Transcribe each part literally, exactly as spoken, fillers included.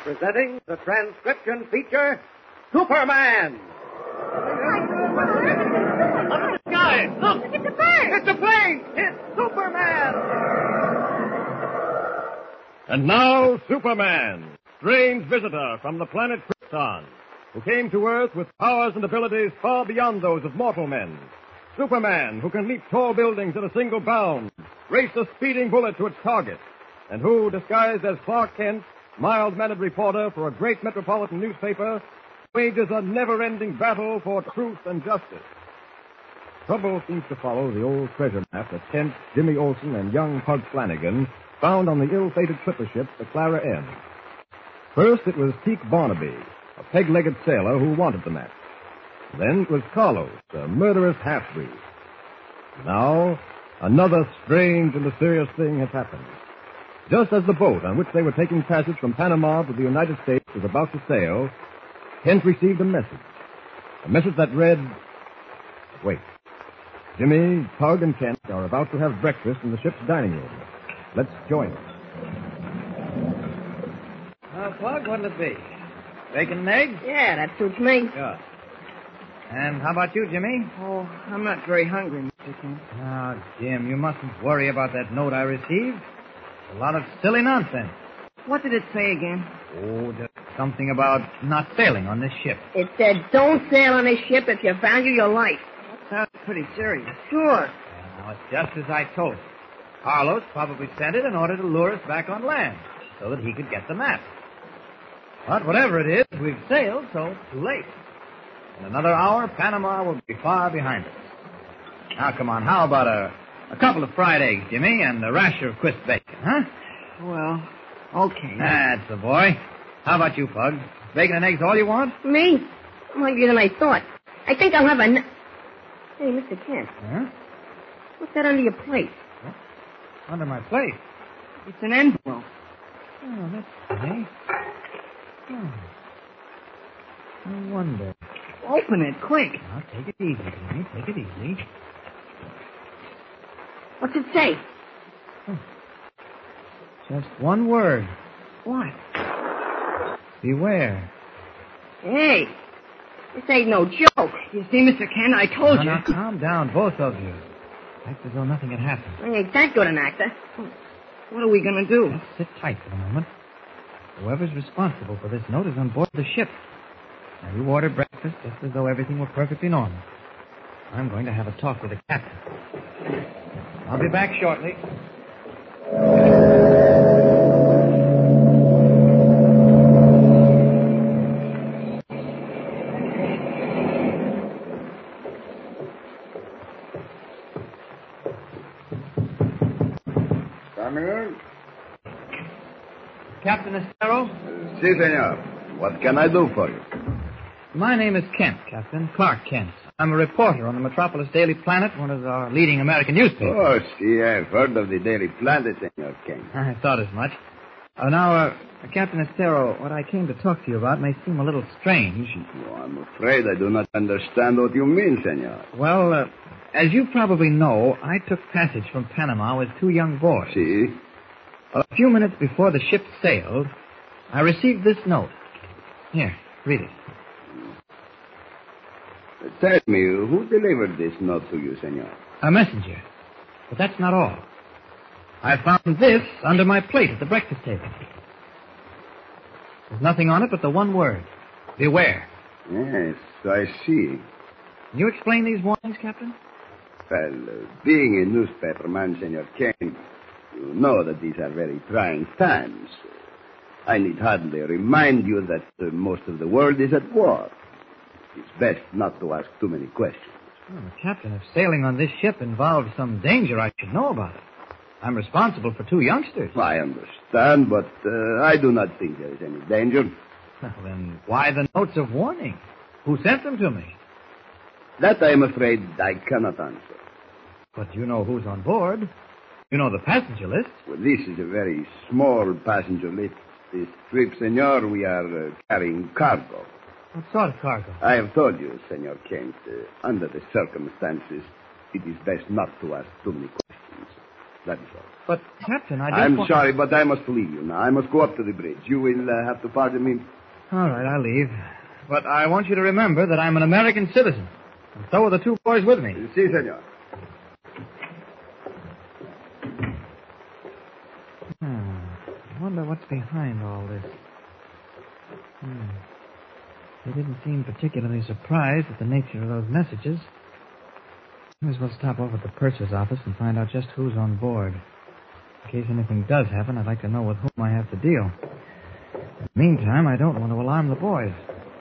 presenting the transcription feature, Superman. Up in the sky! Look! It's a bird! It's a plane! It's Superman! And now, Superman, strange visitor from the planet Krypton, who came to Earth with powers and abilities far beyond those of mortal men. Superman, who can leap tall buildings in a single bound, race a speeding bullet to its target, and who, disguised as Clark Kent, mild-mannered reporter for a great metropolitan newspaper, wages a never-ending battle for truth and justice. Trouble seems to follow the old treasure map that Kent, Jimmy Olsen, and young Pug Flanagan found on the ill-fated clipper ship, the Clara M. First, it was Teak Barnaby, a peg-legged sailor who wanted the map. Then it was Carlos, a murderous half-breed. Now, another strange and mysterious thing has happened. Just as the boat on which they were taking passage from Panama to the United States was about to sail, Kent received a message. A message that read, wait. Jimmy, Pug, and Kent are about to have breakfast in the ship's dining room. Let's join them. Well, Pug, what'll it be? Bacon and eggs? Yeah, that suits me. Sure. And how about you, Jimmy? Oh, I'm not very hungry, Mister Kent. Ah, Jim, you mustn't worry about that note I received. A lot of silly nonsense. What did it say again? Oh, just something about not sailing on this ship. It said, don't sail on this ship if you value your life. That sounds pretty serious. Sure. Now, it's just as I told you. Carlos probably sent it in order to lure us back on land so that he could get the map. But whatever it is, we've sailed, so it's too late. In another hour, Panama will be far behind us. Now, come on, how about a, a couple of fried eggs, Jimmy, and a rasher of crisp bacon, huh? Well, okay. That's the boy. How about you, Pug? Bacon and eggs all you want? Me? I'm hungrier than I thought. I think I'll have a... N- hey, Mister Kent. Huh? What's that under your plate? What? Under my plate? It's an envelope. Oh, that's funny. Oh. I wonder. Open it, quick. Now, take it easy, Jimmy. Take it easy. What's it say? Oh. Just one word. What? Beware. Hey, this ain't no joke. You see, Mister Kent, I told now, you. Now, calm down, both of you. Act as though nothing had happened. I ain't that good an actor. What are we going to do? Just sit tight for the moment. Whoever's responsible for this note is on board the ship. Now, you order breakfast just as though everything were perfectly normal. I'm going to have a talk with the captain. I'll be back shortly. Come in. Captain Estero? Si, senor. What can I do for you? My name is Kent, Captain. Clark Kent. I'm a reporter on the Metropolis Daily Planet, one of our leading American newspapers. Oh, si, I've heard of the Daily Planet, senor Kent. I thought as much. Uh, now, uh, Captain Estero, what I came to talk to you about may seem a little strange. Oh, I'm afraid I do not understand what you mean, senor. Well, uh, as you probably know, I took passage from Panama with two young boys. Si? A few minutes before the ship sailed, I received this note. Here, read it. Tell me, who delivered this note to you, senor? A messenger. But that's not all. I found this under my plate at the breakfast table. There's nothing on it but the one word. Beware. Yes, I see. Can you explain these warnings, Captain? Well, uh, being a newspaperman, senor Kent, you know that these are very trying times. I need hardly remind you that uh, most of the world is at war. It's best not to ask too many questions. Well, Captain, if sailing on this ship involves some danger, I should know about it. I'm responsible for two youngsters. I understand, but uh, I do not think there is any danger. Well, then why the notes of warning? Who sent them to me? That I am afraid I cannot answer. But you know who's on board. You know the passenger list. Well, this is a very small passenger list. This trip, senor, we are uh, carrying cargo. What sort of cargo? I have told you, senor Kent, uh, under the circumstances, it is best not to ask too many questions. That is all. But, Captain, I just I'm want... sorry, but I must leave you now. I must go up to the bridge. You will uh, have to pardon me. All right, I'll leave. But I want you to remember that I'm an American citizen. And so are the two boys with me. Si, senor. Hmm. I wonder what's behind all this. Hmm. They didn't seem particularly surprised at the nature of those messages. Might as well stop over at the purser's office and find out just who's on board. In case anything does happen, I'd like to know with whom I have to deal. In the meantime, I don't want to alarm the boys.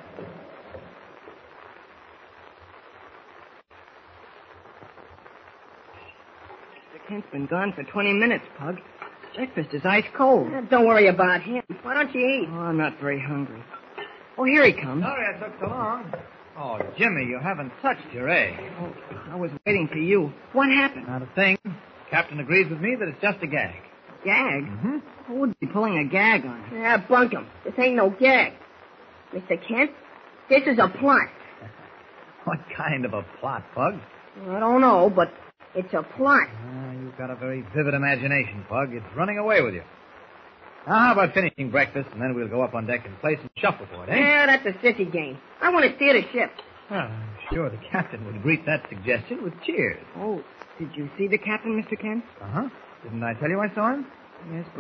Mister Kent's been gone for twenty minutes, Pug. Breakfast is ice cold. Uh, don't worry about him. Why don't you eat? Oh, I'm not very hungry. Oh, here he comes. Sorry I took so long. Oh, Jimmy, you haven't touched your egg. Oh, I was waiting for you. What happened? Not a thing. Captain agrees with me that it's just a gag. Gag? Mm-hmm. Who would be pulling a gag on him? Yeah, bunk him. This ain't no gag. Mister Kent, this is a plot. What kind of a plot, Pug? I don't know, but it's a plot. Ah, you've got a very vivid imagination, Pug. It's running away with you. Now, how about finishing breakfast, and then we'll go up on deck and play some shuffleboard, eh? Yeah, that's a sissy game. I want to steer the ship. Well, I'm sure the captain would greet that suggestion with cheers. Oh, did you see the captain, Mister Kent? Uh-huh. Didn't I tell you I saw him? Yes, but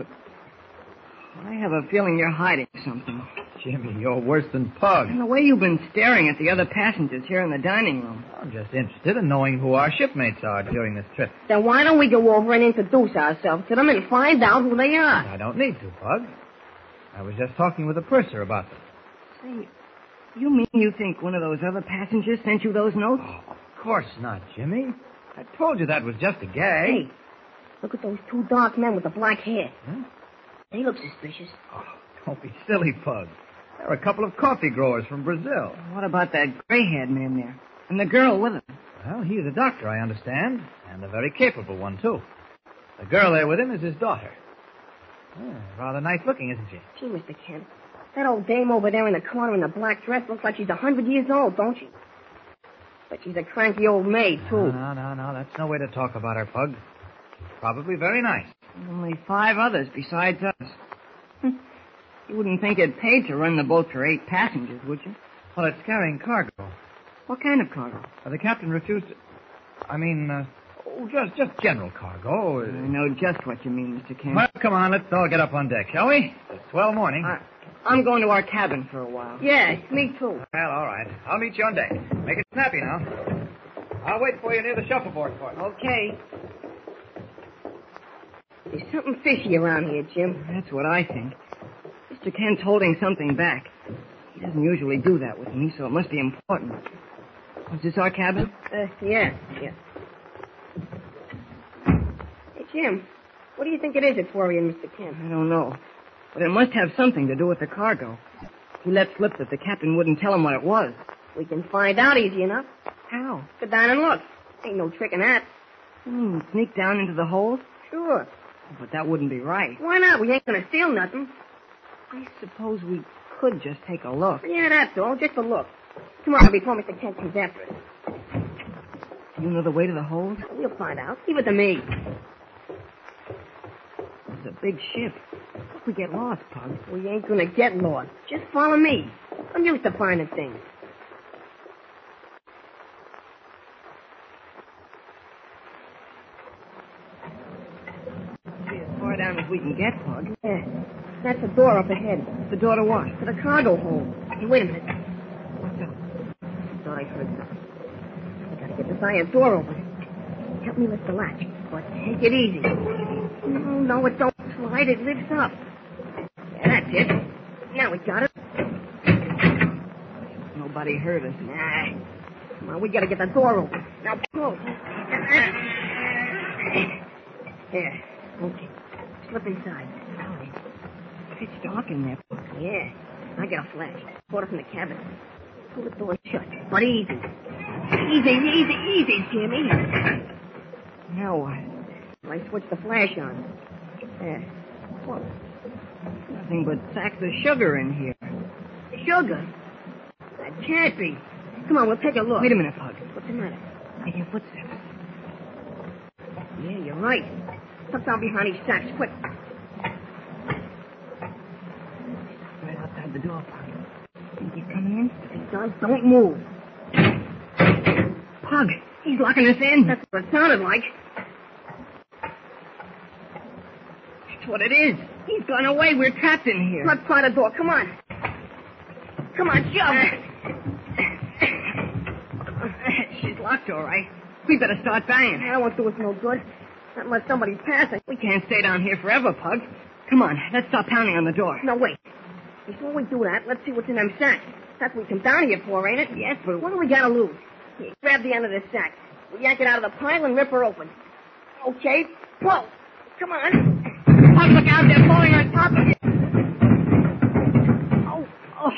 I have a feeling you're hiding something. Jimmy, you're worse than Pug. And the way you've been staring at the other passengers here in the dining room. I'm just interested in knowing who our shipmates are during this trip. Then why don't we go over and introduce ourselves to them and find out who they are? I don't need to, Pug. I was just talking with the purser about them. Say, you mean you think one of those other passengers sent you those notes? Oh, of course not, Jimmy. I told you that was just a gag. Hey, look at those two dark men with the black hair. Huh? They look suspicious. Oh, don't be silly, Pug. They're a couple of coffee growers from Brazil. What about that gray-haired man there? And the girl with him? Well, he's a doctor, I understand, and a very capable one, too. The girl there with him is his daughter. Oh, rather nice looking, isn't she? Gee, Mister Kent, that old dame over there in the corner in the black dress looks like she's a hundred years old, don't she? But she's a cranky old maid, too. No, no, no, no. That's no way to talk about her, Pug. She's probably very nice. Only five others besides us. You wouldn't think it paid to run the boat for eight passengers, would you? Well, it's carrying cargo. What kind of cargo? Uh, the captain refused to... I mean, uh, oh, just just general cargo. I know just what you mean, Mister Kent. Well, come on, let's all get up on deck, shall we? It's swell morning. I, I'm going to our cabin for a while. Yeah, me too. Well, all right. I'll meet you on deck. Make it snappy now. I'll wait for you near the shuffleboard part. Okay. There's something fishy around here, Jim. That's what I think. Mister Kent's holding something back. He doesn't usually do that with me, so it must be important. Is this our cabin? Uh, yeah, yeah. Hey, Jim, what do you think it is that's worrying Mister Kent? I don't know. But it must have something to do with the cargo. He let slip that the captain wouldn't tell him what it was. We can find out easy enough. How? Go down and look. Ain't no trick in that. You mean sneak down into the hold? Sure. But that wouldn't be right. Why not? We ain't gonna steal nothing. I suppose we could just take a look. Yeah, that's all. Just a look. Come on, before Mister Kent comes after us. Do you know the way to the hold? We'll find out. Leave it to me. It's a big ship. What if we get lost, Pug? We ain't gonna get lost. Just follow me. I'm used to finding things. Be as far down as we can get, Pug. Yeah. That's the door up ahead. The door to what? To the cargo hold. Hey, wait a minute. What's up? I thought I heard something. I gotta get this iron door open. Help me lift the latch. But take it easy. No, no, it don't slide. It lifts up. Yeah, that's it. Now we got it. Nobody heard us. Nah. Come on, we gotta get the door open. Now, close. There. Okay. Slip inside. All right. It's dark in there. Yeah. I got a flash. Brought it from the cabin. Pull the door shut. But easy. Easy, easy, easy, Jimmy. Now what? I switched the flash on. There. What? Nothing but sacks of sugar in here. Sugar? That can't be. Come on, we'll take a look. Wait a minute, Pug. What's the matter? I hear footsteps. Yeah, you're right. Tuck down behind these sacks, quick. Right outside the door, Pug. Think he's coming in? If he does, don't move. Pug, he's locking us in. That's what it sounded like. That's what it is. He's gone away. We're trapped in here. Let's try the door. Come on. Come on, shove. She's locked, all right. We better start banging. That won't do us no good. Not unless somebody's passing. We can't stay down here forever, Pug. Come on, let's start pounding on the door. No, wait. Before we do that, let's see what's in them sacks. That's what we come down here for, ain't it? Yes, but What do we gotta lose? Here, grab the end of this sack. We yank it out of the pile and rip her open. Okay, pull. Come on. Pug, look out, they're falling on top of you. Oh, oh.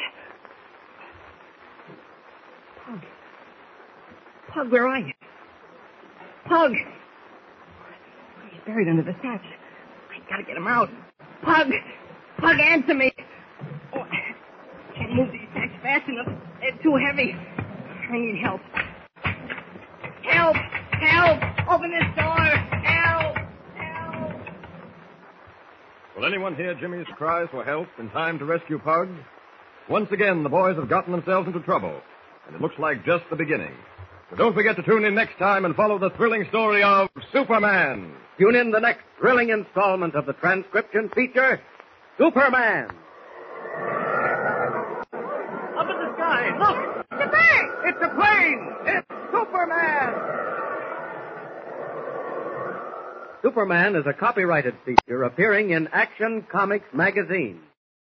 Pug. Pug, where are you? Pug. He's buried under the sacks. I gotta get him out. Pug. Pug, answer me. Oh, I can't move these sacks fast enough. They're too heavy. I need help. Help! Help! Open this door! Help! Help! Will anyone hear Jimmy's cries for help in time to rescue Pug? Once again, the boys have gotten themselves into trouble, and it looks like just the beginning. So don't forget to tune in next time and follow the thrilling story of Superman. Tune in the next thrilling installment of the transcription feature, Superman. Up in the sky, look! It's a bird! It's a plane! It's Superman! Superman is a copyrighted feature appearing in Action Comics magazine.